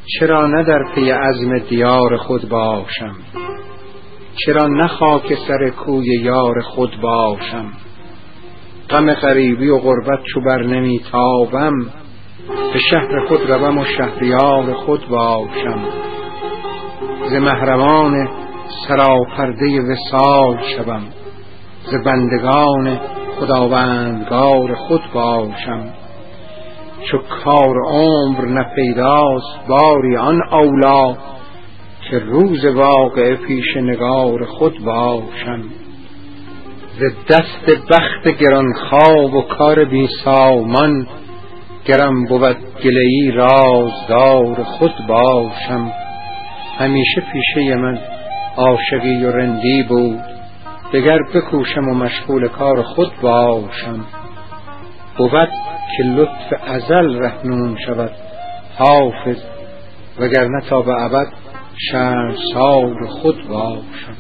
چرا نه در پی عزم دیار خود باشم؟ چرا نه خاک سر کوی یار خود باشم؟ غم غریبی و غربت چو بر نمی تابم، به شهر خود روم و شهریار خود باشم. ز محرمان سراپرده وصال شوم، ز بندگان خداوندگار خود باشم. چو کار عمر نپیداست باری آن اولی، که روز واقعه پیش نگار خود باشم. ز دست بخت گرانخواب و کار بی سامان، گرم بود گله‌ای رازدار خود باشم. همیشه پیشه من عاشقی و رندی بود، دگر بکوشم و مشغول کار خود باشم. بود که لطف ازل رهنمون شود حافظ، وگرنه تا به ابد شرمسار خود باشم.